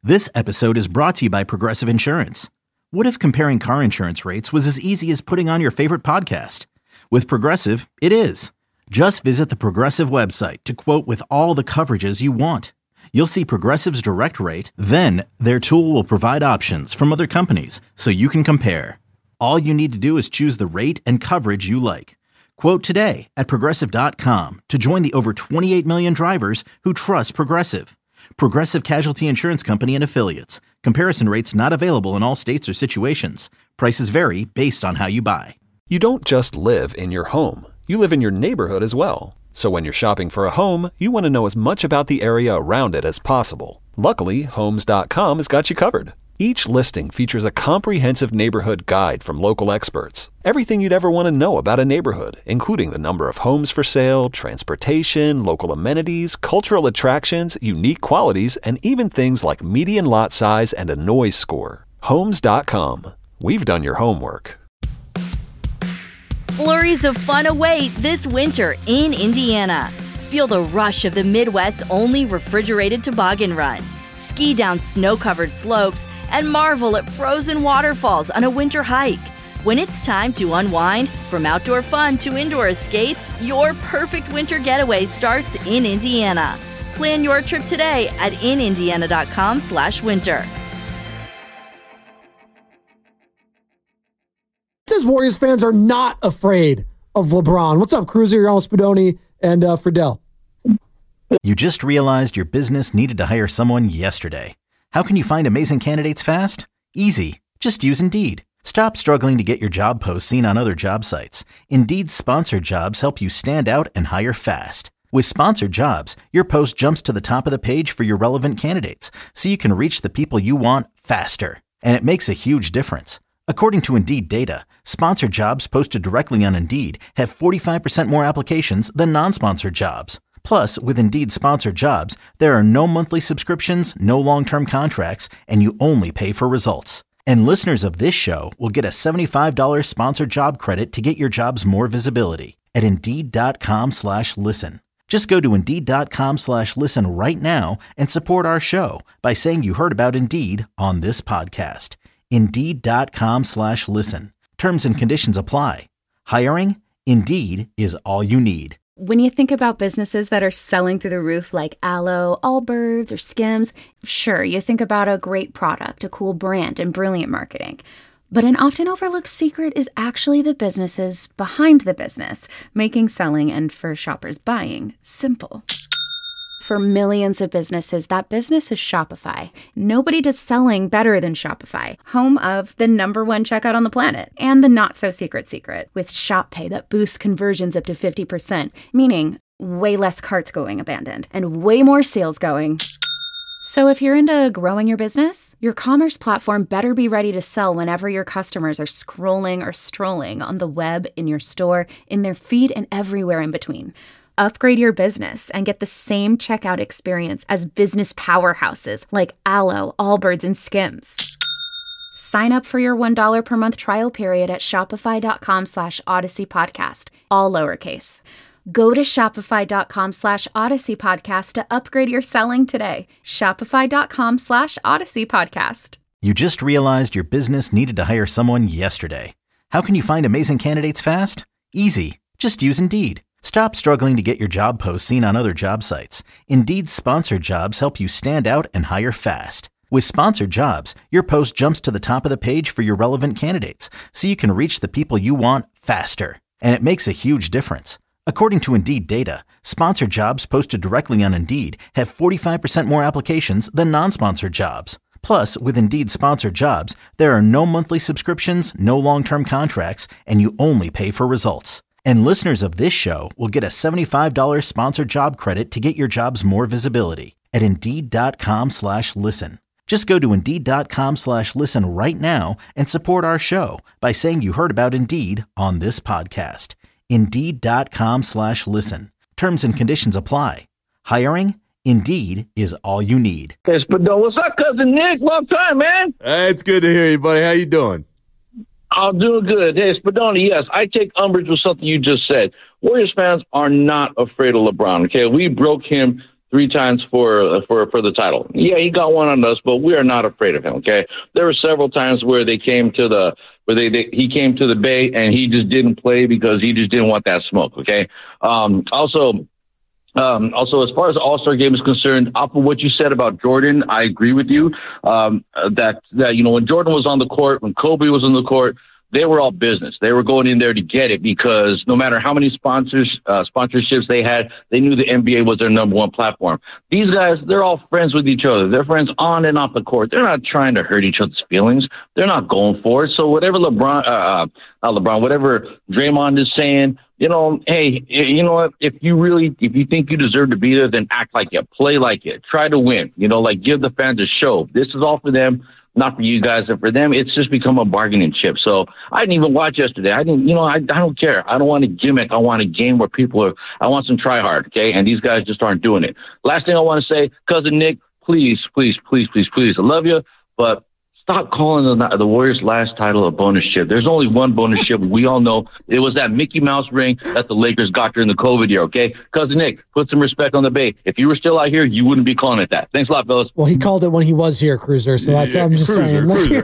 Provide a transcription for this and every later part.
This episode is brought to you by Progressive Insurance. What if comparing car insurance rates was as easy as putting on your favorite podcast? With Progressive, it is. Just visit the Progressive website to quote with all the coverages you want. You'll see Progressive's direct rate, then their tool will provide options from other companies so you can compare. All you need to do is choose the rate and coverage you like. Quote today at Progressive.com to join the over 28 million drivers who trust Progressive. Progressive Casualty Insurance Company and Affiliates. Comparison rates not available in all states or situations. Prices vary based on how you buy. You don't just live in your home. You live in your neighborhood as well. So when you're shopping for a home, you want to know as much about the area around it as possible. Luckily, Homes.com has got you covered. Each listing features a comprehensive neighborhood guide from local experts. Everything you'd ever want to know about a neighborhood, including the number of homes for sale, transportation, local amenities, cultural attractions, unique qualities, and even things like median lot size and a noise score. Homes.com. We've done your homework. Flurries of fun await this winter in Indiana. Feel the rush of the Midwest's only refrigerated toboggan run. Ski down snow-covered slopes and marvel at frozen waterfalls on a winter hike. When it's time to unwind, from outdoor fun to indoor escapes, your perfect winter getaway starts in Indiana. Plan your trip today at inindiana.com/winter. Says Warriors fans are not afraid of LeBron. What's up, Cruiser? You're on Spadoni and Friedel. You just realized your business needed to hire someone yesterday. How can you find amazing candidates fast? Easy. Just use Indeed. Stop struggling to get your job posts seen on other job sites. Indeed's sponsored jobs help you stand out and hire fast. With sponsored jobs, your post jumps to the top of the page for your relevant candidates, so you can reach the people you want faster. And it makes a huge difference. According to Indeed data, sponsored jobs posted directly on Indeed have 45% more applications than non-sponsored jobs. Plus, with Indeed sponsored jobs, there are no monthly subscriptions, no long-term contracts, and you only pay for results. And listeners of this show will get a $75 sponsored job credit to get your jobs more visibility at Indeed.com/listen. Just go to Indeed.com/listen right now and support our show by saying you heard about Indeed on this podcast. Indeed.com/listen. Terms and conditions apply. Hiring? Indeed is all you need. When you think about businesses that are selling through the roof like Aloe, Allbirds, or Skims, sure, you think about a great product, a cool brand, and brilliant marketing. But an often overlooked secret is actually the businesses behind the business, making selling and for shoppers buying simple. For millions of businesses, that business is Shopify. Nobody does selling better than Shopify, home of the #1 checkout on the planet, and the not-so-secret secret, with Shop Pay that boosts conversions up to 50%, meaning way less carts going abandoned, and way more sales going. So if you're into growing your business, your commerce platform better be ready to sell whenever your customers are scrolling or strolling on the web, in your store, in their feed, and everywhere in between. Upgrade your business and get the same checkout experience as business powerhouses like Aloe, Allbirds, and Skims. Sign up for your $1 per month trial period at shopify.com/Odyssey Podcast, all lowercase. Go to shopify.com/Odyssey Podcast to upgrade your selling today. Shopify.com/Odyssey Podcast. You just realized your business needed to hire someone yesterday. How can you find amazing candidates fast? Easy. Just use Indeed. Stop struggling to get your job posts seen on other job sites. Indeed's sponsored jobs help you stand out and hire fast. With sponsored jobs, your post jumps to the top of the page for your relevant candidates, so you can reach the people you want faster. And it makes a huge difference. According to Indeed data, sponsored jobs posted directly on Indeed have 45% more applications than non-sponsored jobs. Plus, with Indeed sponsored jobs, there are no monthly subscriptions, no long-term contracts, and you only pay for results. And listeners of this show will get a $75 sponsored job credit to get your jobs more visibility at Indeed.com/listen. Just go to Indeed.com/listen right now and support our show by saying you heard about Indeed on this podcast. Indeed.com/listen. Terms and conditions apply. Hiring? Indeed is all you need. Yes, but what's up, cousin Nick? Long time, man. It's good to hear you, buddy. How you doing? I'm doing good. Hey, Spadoni, yes, I take umbrage with something you just said. Warriors fans are not afraid of LeBron, okay? We broke him 3 times for the title. Yeah, he got one on us, but we are not afraid of him. Okay, there were several times where he came to the Bay and he just didn't play because he just didn't want that smoke. Okay, also, as far as the All-Star game is concerned, off of what you said about Jordan, I agree with you. That when Jordan was on the court, when Kobe was on the court, they were all business. They were going in there to get it because no matter how many sponsorships they had, they knew the NBA was their number one platform. These guys, they're all friends with each other. They're friends on and off the court. They're not trying to hurt each other's feelings. They're not going for it. So whatever whatever Draymond is saying, hey, you know what? If you think you deserve to be there, then act like it, play like it, try to win. Give the fans a show. This is all for them. Not for you guys, and for them, it's just become a bargaining chip. So I didn't even watch yesterday. I don't care. I don't want a gimmick. I want a game where I want some try hard, okay? And these guys just aren't doing it. Last thing I want to say, Cousin Nick, please, I love you, but stop calling the Warriors' last title a bonus chip. There's only one bonus chip. We all know it was that Mickey Mouse ring that the Lakers got during the COVID year, okay? Cousin Nick, put some respect on the Bay. If you were still out here, you wouldn't be calling it that. Thanks a lot, fellas. Well, he called it when he was here, Cruiser, so that's I'm just saying. Cruiser.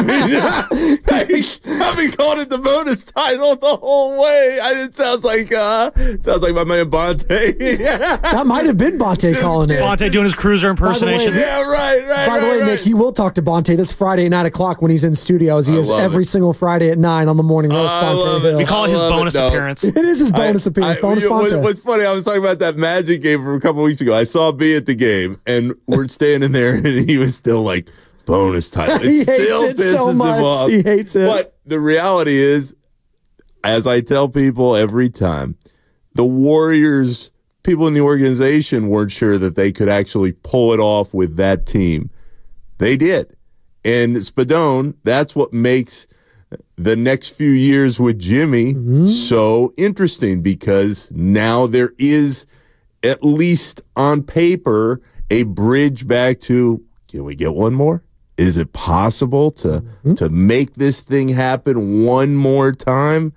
I've been calling it the bonus title the whole way. It sounds like my man Bonte. That might have been Bonte calling it. Bonte doing his Cruiser impersonation. By the way, Nick, he will talk to Bonte this Friday at 9 o'clock when he's in studios. He is every single Friday at 9 on the morning roast. We call it his bonus appearance. It is his bonus appearance. What's funny, I was talking about that Magic game from a couple weeks ago. I saw B at the game, and we're standing there, and he was still like, bonus title. He hates it so much. He hates it. But the reality is, as I tell people every time, the Warriors, people in the organization weren't sure that they could actually pull it off with that team. They did. And Spadone, that's what makes the next few years with Jimmy so interesting, because now there is, at least on paper, a bridge back to, can we get one more? Is it possible to make this thing happen one more time?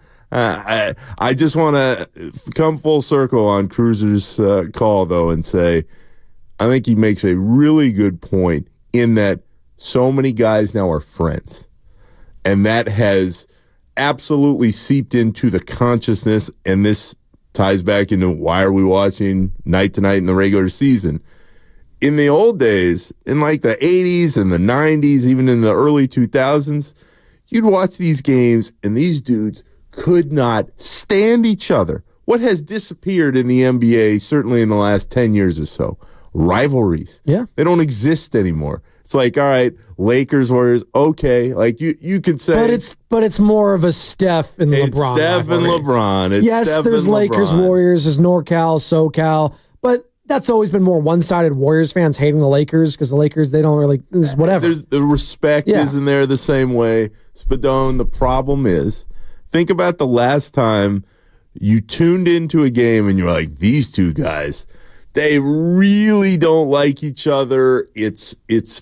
I just want to come full circle on Cruiser's call, though, and say I think he makes a really good point in that so many guys now are friends. And that has absolutely seeped into the consciousness, and this ties back into why are we watching night to night in the regular season. In the old days, in like the 80s and the 90s, even in the early 2000s, you'd watch these games and these dudes could not stand each other. What has disappeared in the NBA, certainly in the last 10 years or so? Rivalries. Yeah. They don't exist anymore. It's like, all right, Lakers, Warriors, okay. Like you could say, but it's more of a Steph and LeBron. Steph and LeBron. Yes, there's Lakers, Warriors, there's NorCal, SoCal, but that's always been more one-sided. Warriors fans hating the Lakers because the Lakers, they don't really, whatever. There's the respect isn't there the same way. Spadone, the problem is, think about the last time you tuned into a game and you're like, these two guys, they really don't like each other. It's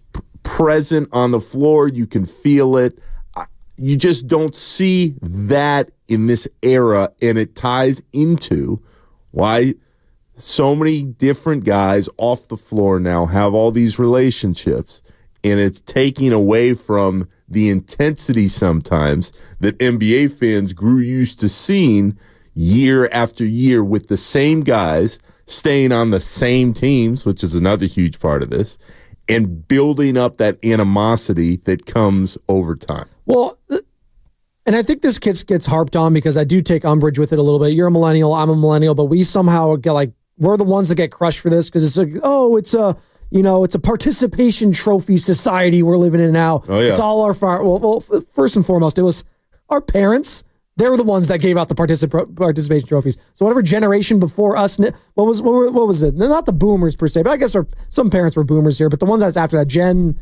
present on the floor. You can feel it. You just don't see that in this era, and it ties into why so many different guys off the floor now have all these relationships, and it's taking away from the intensity sometimes that NBA fans grew used to seeing year after year with the same guys staying on the same teams, which is another huge part of this, and building up that animosity that comes over time. Well, and I think this gets harped on because I do take umbrage with it a little bit. You're a millennial, I'm a millennial, but we somehow get like, we're the ones that get crushed for this because it's like, oh, it's a participation trophy society we're living in now. Oh, yeah. It's all our well, first and foremost, it was our parents. They were the ones that gave out the participation trophies. So whatever generation before us, what was it? Not the boomers per se, but I guess some parents were boomers here. But the ones that's after that, Gen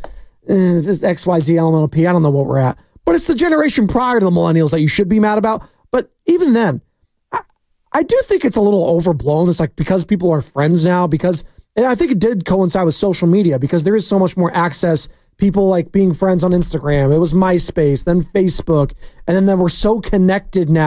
XYZ, LMNOP, I don't know what we're at. But it's the generation prior to the millennials that you should be mad about. But even then, I do think it's a little overblown. It's like because people are friends now, and I think it did coincide with social media because there is so much more access. People like being friends on Instagram. It was MySpace, then Facebook. And then we're so connected now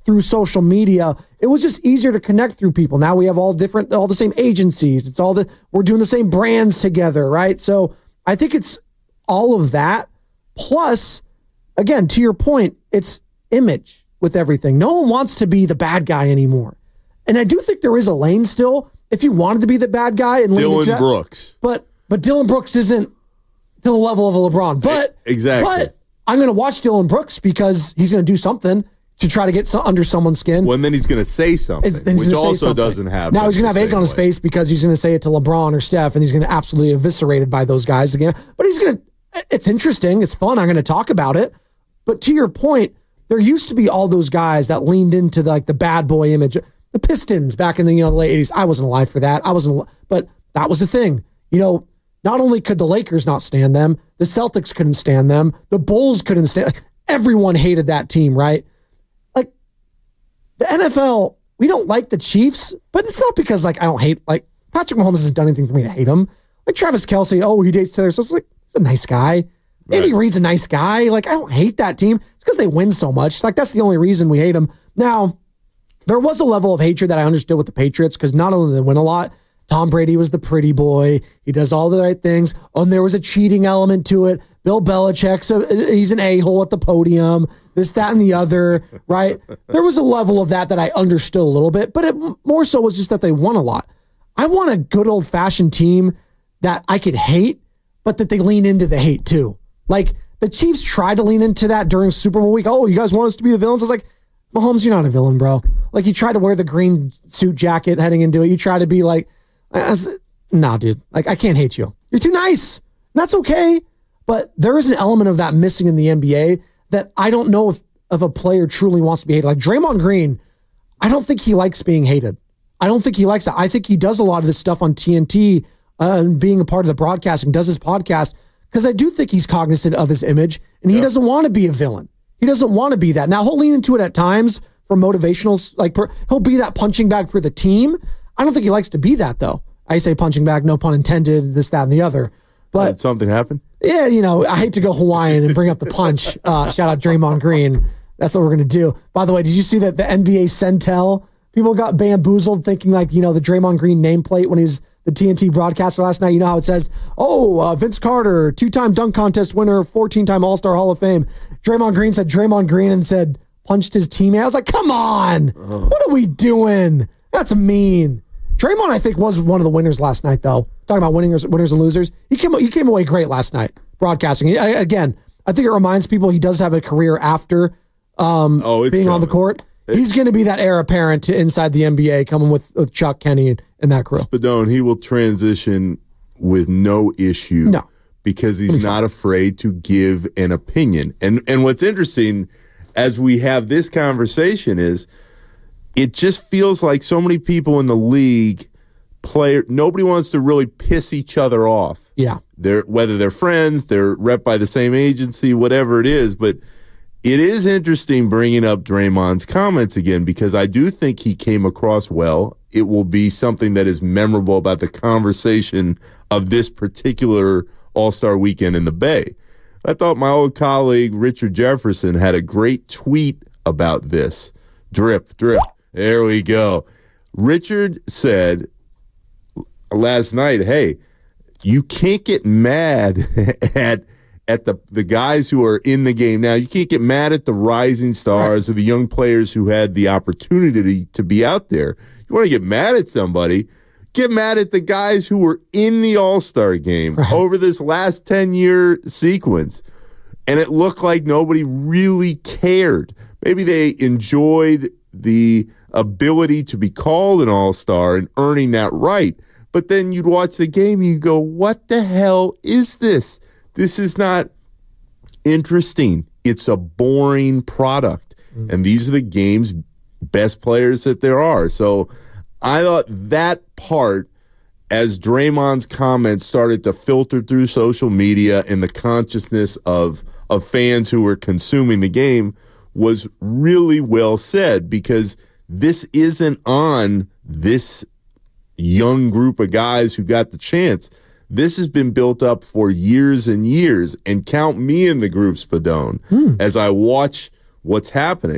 through social media. It was just easier to connect through people. Now we have all the same agencies. We're doing the same brands together, right? So I think it's all of that. Plus, again, to your point, it's image with everything. No one wants to be the bad guy anymore. And I do think there is a lane still if you wanted to be the bad guy. And Dylan Brooks. But Dylan Brooks isn't to the level of a LeBron. But exactly. But I'm going to watch Dylan Brooks because he's going to do something to try to get under someone's skin. Well, and then he's going to say something, which also doesn't happen. Now he's going to have egg on his face because he's going to say it to LeBron or Steph, and he's going to absolutely eviscerated by those guys again. But it's interesting. It's fun. I'm going to talk about it. But to your point, there used to be all those guys that leaned into the bad boy image. The Pistons back in the late 80s. I wasn't alive for that. But that was the thing. Not only could the Lakers not stand them, the Celtics couldn't stand them, the Bulls couldn't stand. Everyone hated that team, right? Like the NFL, we don't like the Chiefs, but it's not because I don't hate Patrick Mahomes hasn't done anything for me to hate him. Like Travis Kelce, he dates Taylor Swift. He's a nice guy. Right. Andy Reid's a nice guy. I don't hate that team. It's because they win so much. That's the only reason we hate them. Now, there was a level of hatred that I understood with the Patriots because not only did they win a lot, Tom Brady was the pretty boy. He does all the right things. And there was a cheating element to it. Bill Belichick, he's an a-hole at the podium, this, that, and the other, right? There was a level of that I understood a little bit, but it more so was just that they won a lot. I want a good old-fashioned team that I could hate, but that they lean into the hate too. The Chiefs tried to lean into that during Super Bowl week. Oh, you guys want us to be the villains? I was like, Mahomes, you're not a villain, bro. You try to wear the green suit jacket heading into it. You try to be nah, dude. I can't hate you. You're too nice. That's okay. But there is an element of that missing in the NBA that I don't know if a player truly wants to be hated. Like Draymond Green, I don't think he likes being hated. I don't think he likes that. I think he does a lot of this stuff on TNT and being a part of the broadcasting, does his podcast, because I do think he's cognizant of his image, and he doesn't want to be a villain. He doesn't want to be that. Now, he'll lean into it at times for motivational, he'll be that punching bag for the team. I don't think he likes to be that, though. I say punching bag, no pun intended, this, that, and the other. But did something happen? Yeah, I hate to go Hawaiian and bring up the punch. Shout out Draymond Green. That's what we're going to do. By the way, did you see that the NBA Centel, people got bamboozled thinking the Draymond Green nameplate when he was the TNT broadcaster last night? You know how it says, Vince Carter, 2-time dunk contest winner, 14-time All-Star Hall of Fame. Draymond Green said Draymond Green and said punched his teammate. I was like, come on. What are we doing? That's mean. Draymond, I think, was one of the winners last night, though. Talking about winners and losers. He came away great last night, broadcasting. Again, I think it reminds people he does have a career after being on the court. He's going to be that heir apparent to inside the NBA, coming with Chuck Kenny and that crew. Spadone, he will transition with no issue. No. Because he's not afraid to give an opinion. And what's interesting as we have this conversation is it just feels like so many people in the league nobody wants to really piss each other off. Yeah. Whether they're friends, they're rep by the same agency, whatever it is. But it is interesting bringing up Draymond's comments again because I do think he came across well. It will be something that is memorable about the conversation of this particular All-Star weekend in the Bay. I thought my old colleague Richard Jefferson had a great tweet about this. Drip. There we go. Richard said last night, hey, you can't get mad at the guys who are in the game. Now, you can't get mad at the rising stars or the young players who had the opportunity to be out there. You want to get mad at somebody, get mad at the guys who were in the All-Star game over this last 10-year sequence. And it looked like nobody really cared. Maybe they enjoyed the ability to be called an All-Star and earning that right. But then you'd watch the game and you go, what the hell is this? This is not interesting. It's a boring product. And these are the game's best players that there are. So I thought that part, as Draymond's comments started to filter through social media and the consciousness of fans who were consuming the game, was really well said, because this isn't on this young group of guys who got the chance. This has been built up for years and years, and count me in the group, Spadone, as I watch what's happening.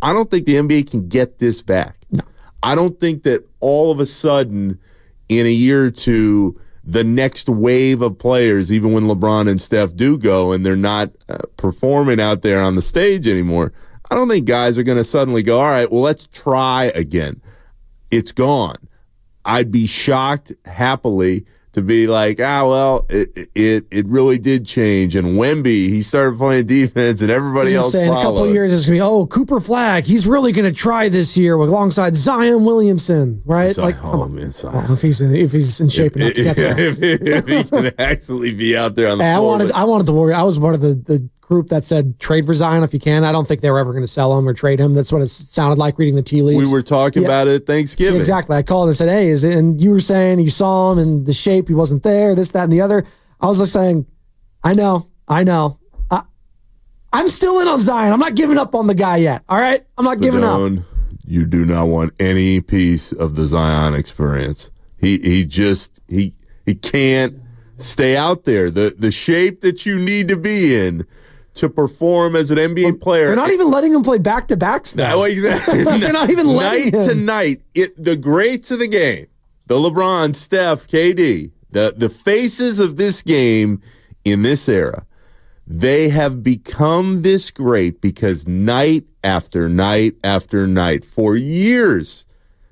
I don't think the NBA can get this back. No. I don't think that all of a sudden in a year or two, the next wave of players, even when LeBron and Steph do go and they're not performing out there on the stage anymore, I don't think guys are going to suddenly go, all right, well, let's try again. It's gone. I'd be shocked happily to be like, it really did change. And Wemby, he started playing defense, and everybody else followed. In a couple of years, it's going to be, Cooper Flagg, he's really going to try this year alongside Zion Williamson, right? Man, Well, if he's in shape enough to get there. if he can actually be out there on the floor. I wanted the Warriors. I was part of the group that said trade for Zion if you can. I don't think they were ever going to sell him or trade him. That's what it sounded like reading the tea leaves. We were talking about it at Thanksgiving. Yeah, exactly. I called and said, hey, and you were saying you saw him and the shape, he wasn't there, this, that, and the other. I was just saying, I know. I'm still in on Zion. I'm not giving up on the guy yet. All right? I'm not giving up. You do not want any piece of the Zion experience. He can't stay out there. The shape that you need to be in to perform as an NBA player. They're not even letting him play back-to-backs now. No, exactly. They're not even letting him. Night to night, the greats of the game, the LeBron, Steph, KD, the faces of this game in this era, they have become this great because night after night after night, for years,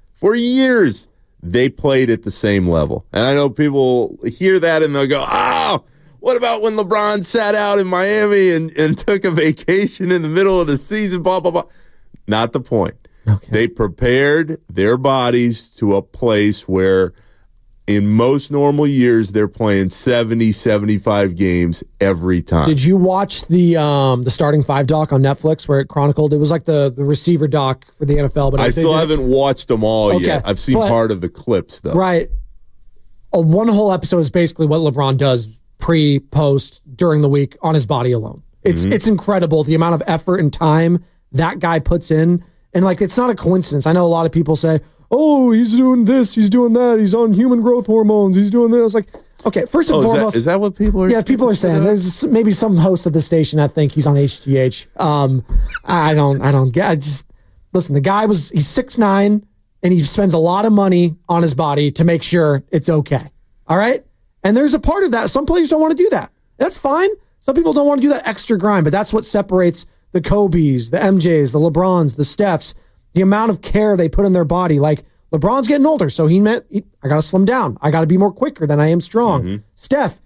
they played at the same level. And I know people hear that and they'll go, what about when LeBron sat out in Miami and took a vacation in the middle of the season, blah, blah, blah. Not the point. Okay. They prepared their bodies to a place where in most normal years, they're playing 70, 75 games every time. Did you watch the Starting Five doc on Netflix where it chronicled? It was like the receiver doc for the NFL. But I still haven't watched them all yet. I've seen part of the clips, though. Right. One whole episode is basically what LeBron does pre, post, during the week on his body alone. It's incredible the amount of effort and time that guy puts in. And, it's not a coincidence. I know a lot of people say, he's doing this, he's doing that, he's on human growth hormones, he's doing this. Okay, first and foremost. Is that what people are saying? Yeah, people are saying. There's maybe some hosts of the station that think he's on HGH. I don't get it. Listen, the guy he's 6'9", and he spends a lot of money on his body to make sure it's okay. All right? And there's a part of that. Some players don't want to do that. That's fine. Some people don't want to do that extra grind, but that's what separates the Kobes, the MJs, the LeBrons, the Stephs, the amount of care they put in their body. LeBron's getting older, so I got to slim down. I got to be more quicker than I am strong. Mm-hmm. Steph,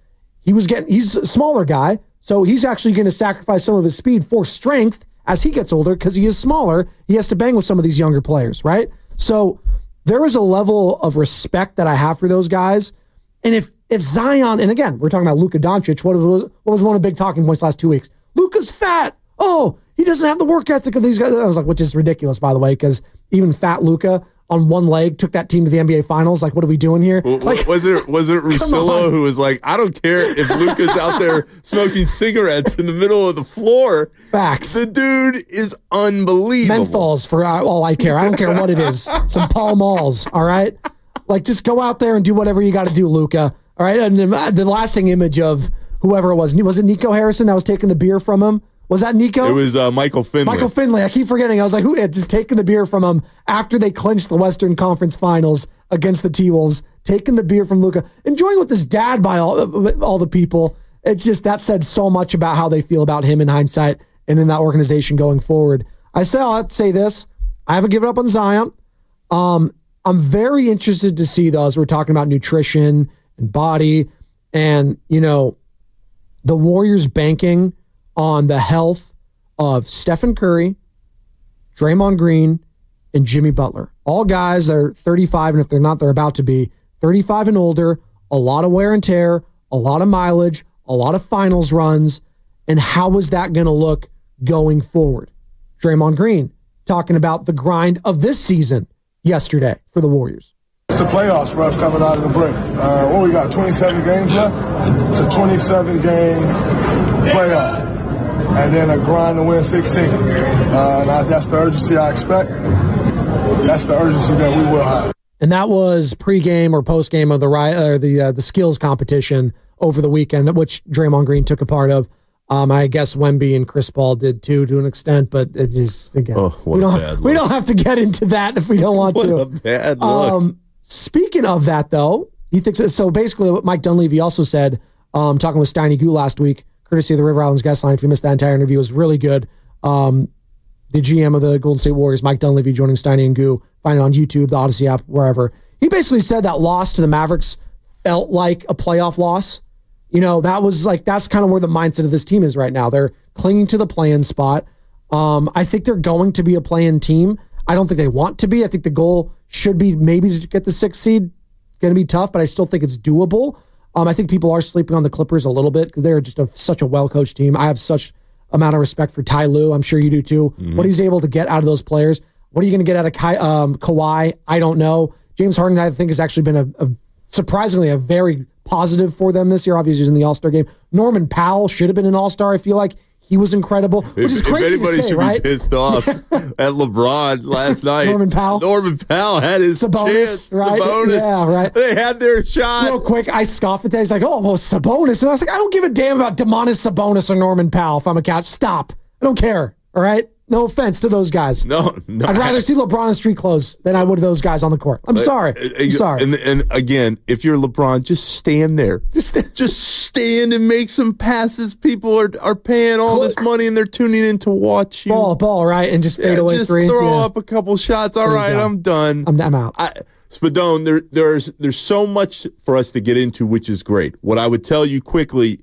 he's a smaller guy, so he's actually going to sacrifice some of his speed for strength as he gets older because he is smaller. He has to bang with some of these younger players, right? So there is a level of respect that I have for those guys. And if Zion, and again, we're talking about Luka Doncic, what was one of the big talking points last 2 weeks? Luka's fat. He doesn't have the work ethic of these guys. I was like, which is ridiculous, by the way, because even fat Luka on one leg took that team to the NBA Finals. What are we doing here? Was it Russillo who was like, I don't care if Luka's out there smoking cigarettes in the middle of the floor. Facts. The dude is unbelievable. Menthols for all I care. I don't care what it is. Some Pall Malls, all right? Just go out there and do whatever you got to do, Luka. All right? And the lasting image of whoever it was it Nico Harrison that was taking the beer from him? Was that Nico? It was Michael Finley. Michael Finley. I keep forgetting. I was like, who had just taken the beer from him after they clinched the Western Conference Finals against the T-Wolves, taking the beer from Luka, enjoying with his dad by all the people. It's just, that said so much about how they feel about him in hindsight and in that organization going forward. I'll say this. I haven't given up on Zion. I'm very interested to see, though, as we're talking about nutrition and body and, the Warriors banking on the health of Stephen Curry, Draymond Green, and Jimmy Butler. All guys that are 35, and if they're not, they're about to be 35 and older, a lot of wear and tear, a lot of mileage, a lot of finals runs, and how is that going to look going forward? Draymond Green talking about the grind of this season yesterday for the Warriors. It's the playoffs for us coming out of the break. We got 27 games left? It's a 27-game playoff. And then a grind to win 16. That's the urgency I expect. That's the urgency that we will have. And that was pregame or postgame of the skills competition over the weekend, which Draymond Green took a part of. I guess Wemby and Chris Paul did too, to an extent, but it is, again, we don't have to get into that if we don't want to. What a bad look. Speaking of that, though, he thinks so. Basically, what Mike Dunleavy also said, talking with Steiny Goo last week, courtesy of the River Islands guest line. If you missed that entire interview, it was really good. The GM of the Golden State Warriors, Mike Dunleavy, joining Steiny and Goo. Find it on YouTube, the Odyssey app, wherever. He basically said that loss to the Mavericks felt like a playoff loss. That's kind of where the mindset of this team is right now. They're clinging to the play-in spot. I think they're going to be a play-in team. I don't think they want to be. I think the goal should be maybe to get the 6th seed. Going to be tough, but I still think it's doable. I think people are sleeping on the Clippers a little bit because they're just such a well-coached team. I have such amount of respect for Ty Lue. I'm sure you do too. Mm-hmm. What he's able to get out of those players. What are you going to get out of Kawhi? I don't know. James Harden, I think, has actually been surprisingly a very positive for them this year. Obviously, he's in the All-Star game. Norman Powell should have been an All-Star. I feel like he was incredible, which is crazy if anybody to say, should right? be pissed off at LeBron last night. Norman Powell had his chance. Right? Sabonis. Yeah, right. They had their shot. Real quick, I scoff at that. He's like, oh, well, Sabonis. And I was like, I don't give a damn about Domantas Sabonis or Norman Powell if I'm a couch. Stop. I don't care. All right? No offense to those guys. No. I'd rather see LeBron in street clothes than I would those guys on the court. I'm sorry. And again, if you're LeBron, just stand there. Just stand and make some passes. People are paying all this money and they're tuning in to watch you. Ball, right? And just fade away just three. Just throw up a couple shots. All right, I'm done. I'm out. Spadone, there's so much for us to get into, which is great. What I would tell you quickly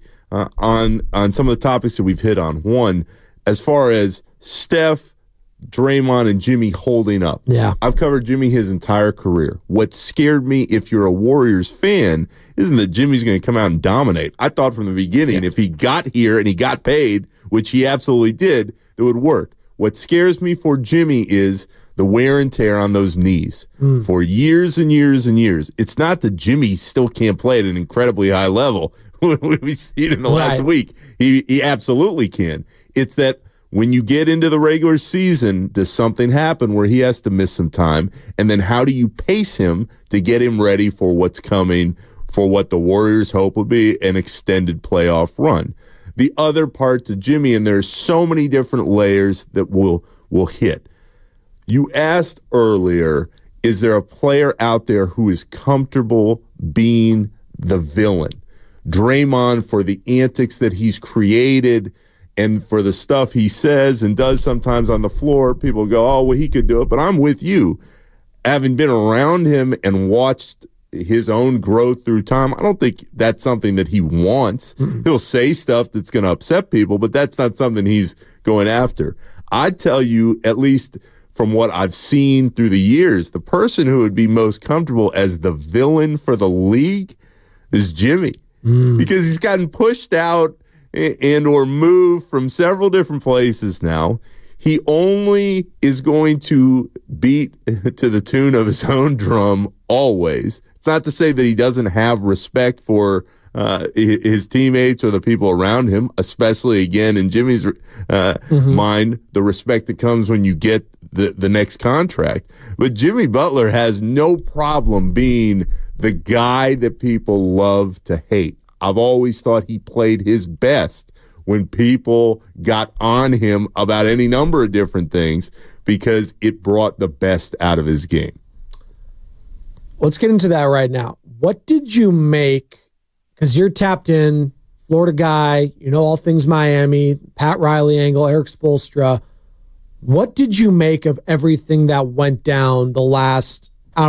on some of the topics that we've hit on. One, as far as Steph, Draymond, and Jimmy holding up. Yeah. I've covered Jimmy his entire career. What scared me, if you're a Warriors fan, isn't that Jimmy's going to come out and dominate. I thought from the beginning, if he got here and he got paid, which he absolutely did, it would work. What scares me for Jimmy is the wear and tear on those knees for years and years and years. It's not that Jimmy still can't play at an incredibly high level. We've seen it in the last week. He absolutely can. It's that when you get into the regular season, does something happen where he has to miss some time? And then how do you pace him to get him ready for what's coming, for what the Warriors hope will be an extended playoff run? The other part to Jimmy, and there's so many different layers that will hit. You asked earlier, is there a player out there who is comfortable being the villain? Draymond, for the antics that he's created and for the stuff he says and does sometimes on the floor, people go, oh, well, he could do it. But I'm with you. Having been around him and watched his own growth through time, I don't think that's something that he wants. Mm-hmm. He'll say stuff that's going to upset people, but that's not something he's going after. I tell you, at least from what I've seen through the years, the person who would be most comfortable as the villain for the league is Jimmy. Because he's gotten pushed out and or moved from several different places now. He only is going to beat to the tune of his own drum always. It's not to say that he doesn't have respect for his teammates or the people around him, especially, again, in Jimmy's mind, the respect that comes when you get the next contract. But Jimmy Butler has no problem being the guy that people love to hate. I've always thought he played his best when people got on him about any number of different things because it brought the best out of his game. Let's get into that right now. What did you make, because you're tapped in, Florida guy, you know all things Miami, Pat Riley angle, Eric Spoelstra. What did you make of everything that went down the last,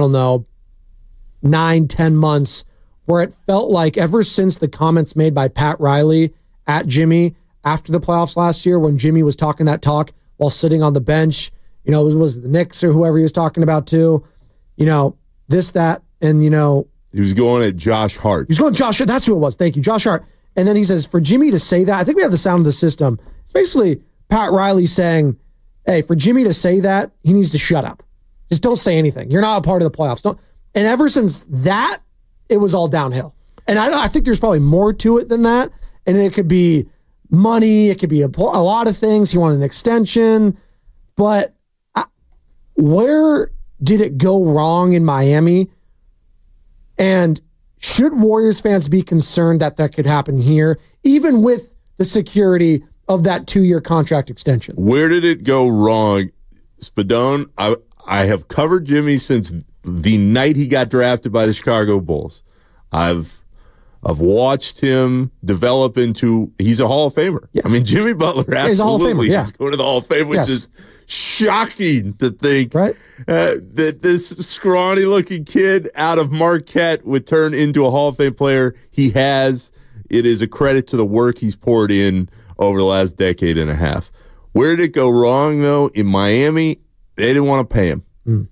9-10 months, where it felt like ever since the comments made by Pat Riley at Jimmy after the playoffs last year, when Jimmy was talking that talk while sitting on the bench, it was the Knicks or whoever he was talking about too, this, that, and, he was going at Josh Hart. He was going at Josh Hart. That's who it was. Thank you, Josh Hart. And then he says, for Jimmy to say that, I think we have the sound of the system. It's basically Pat Riley saying, hey, for Jimmy to say that, he needs to shut up. Just don't say anything. You're not a part of the playoffs. And ever since that, it was all downhill. And I think there's probably more to it than that. And it could be money. It could be a lot of things. He wanted an extension. But where did it go wrong in Miami? And should Warriors fans be concerned that could happen here, even with the security of that 2-year contract extension. Where did it go wrong? Spadone, I have covered Jimmy since the night he got drafted by the Chicago Bulls. I've watched him develop into, he's a Hall of Famer. Yeah. I mean, Jimmy Butler absolutely is going to the Hall of Fame, which is shocking to think that this scrawny-looking kid out of Marquette would turn into a Hall of Fame player. He has. It is a credit to the work he's poured in over the last decade and a half. Where did it go wrong, though? In Miami, they didn't want to pay him.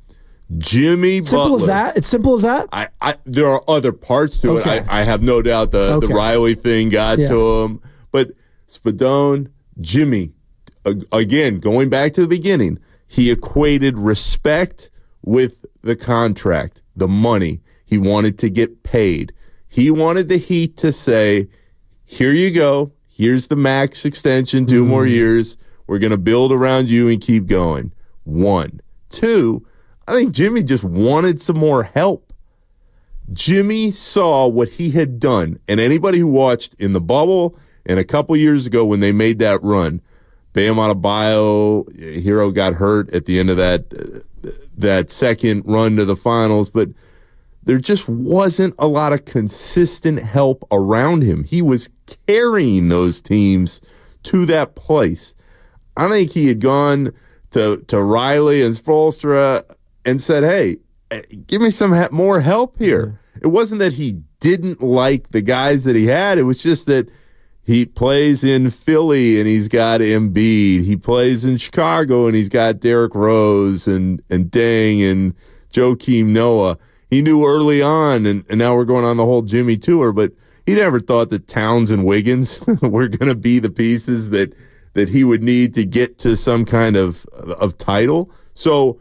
Jimmy Butler. Simple as that? It's simple as that? There are other parts to it. I have no doubt the Riley thing got to him. But Spadone, Jimmy, again, going back to the beginning, he equated respect with the contract, the money. He wanted to get paid. He wanted the Heat to say, here you go. Here's the max extension, 2 more years. We're going to build around you and keep going. 1. 2, I think Jimmy just wanted some more help. Jimmy saw what he had done, and anybody who watched in the bubble and a couple years ago when they made that run, Bam Adebayo, Hero got hurt at the end of that second run to the finals, but there just wasn't a lot of consistent help around him. He was carrying those teams to that place. I think he had gone to Riley and Spoelstra and said, hey, give me some more help here. It wasn't that he didn't like the guys that he had. It was just that he plays in Philly and he's got Embiid. He plays in Chicago and he's got Derrick Rose and Deng and Joakim Noah. He knew early on, and now we're going on the whole Jimmy tour, but he never thought that Towns and Wiggins were going to be the pieces that he would need to get to some kind of title. So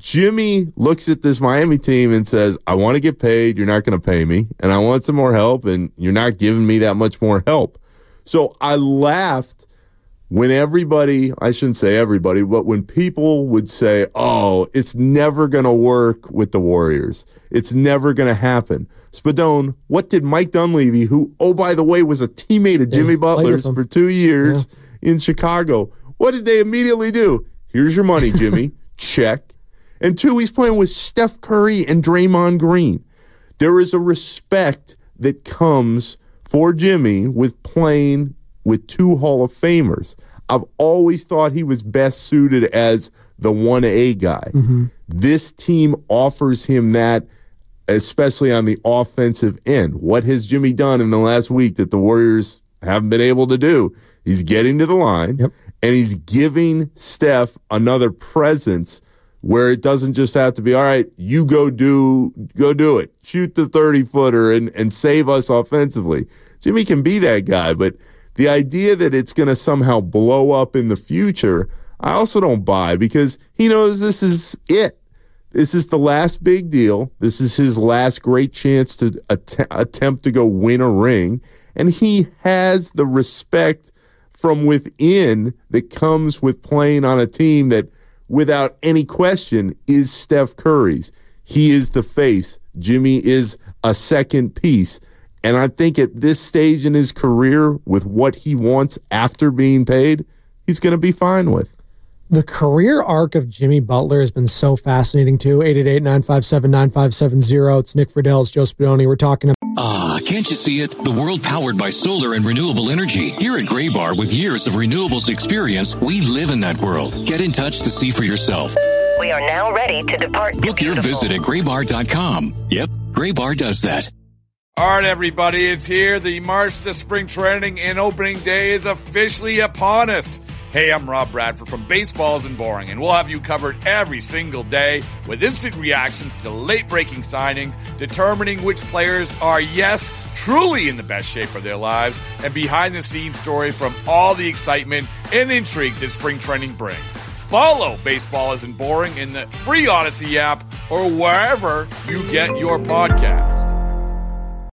Jimmy looks at this Miami team and says, I want to get paid. You're not going to pay me. And I want some more help, and you're not giving me that much more help. So I laughed when everybody, I shouldn't say everybody, but when people would say, oh, it's never going to work with the Warriors. It's never going to happen. Spadone, what did Mike Dunleavy, who, oh, by the way, was a teammate of Jimmy Butler's for 2 years in Chicago, what did they immediately do? Here's your money, Jimmy. Check. And 2, he's playing with Steph Curry and Draymond Green. There is a respect that comes for Jimmy with playing with 2 Hall of Famers. I've always thought he was best suited as the 1A guy. This team offers him that, especially on the offensive end. What has Jimmy done in the last week that the Warriors haven't been able to do? He's getting to the line, and he's giving Steph another presence where it doesn't just have to be, all right, you go do it. Shoot the 30-footer and save us offensively. Jimmy can be that guy, but the idea that it's going to somehow blow up in the future, I also don't buy, because he knows this is it. This is the last big deal. This is his last great chance to attempt to go win a ring. And he has the respect from within that comes with playing on a team that, without any question, is Steph Curry's. He is the face. Jimmy is a second piece. And I think at this stage in his career, with what he wants after being paid, he's going to be fine with. The career arc of Jimmy Butler has been so fascinating, too. 888-957-9570. It's Nick Friedel, it's Joe Spadone. We're talking about... Can't you see it? The world powered by solar and renewable energy. Here at Gray Bar, with years of renewables experience, we live in that world. Get in touch to see for yourself. We are now ready to depart. Book your visit at graybar.com. Yep, Gray Bar does that. All right, everybody, it's here. The March to Spring Training and Opening Day is officially upon us. Hey, I'm Rob Bradford from Baseball Isn't Boring, and we'll have you covered every single day with instant reactions to late-breaking signings, determining which players are, yes, truly in the best shape of their lives, and behind-the-scenes stories from all the excitement and intrigue that spring training brings. Follow Baseball Isn't Boring in the free Odyssey app or wherever you get your podcasts.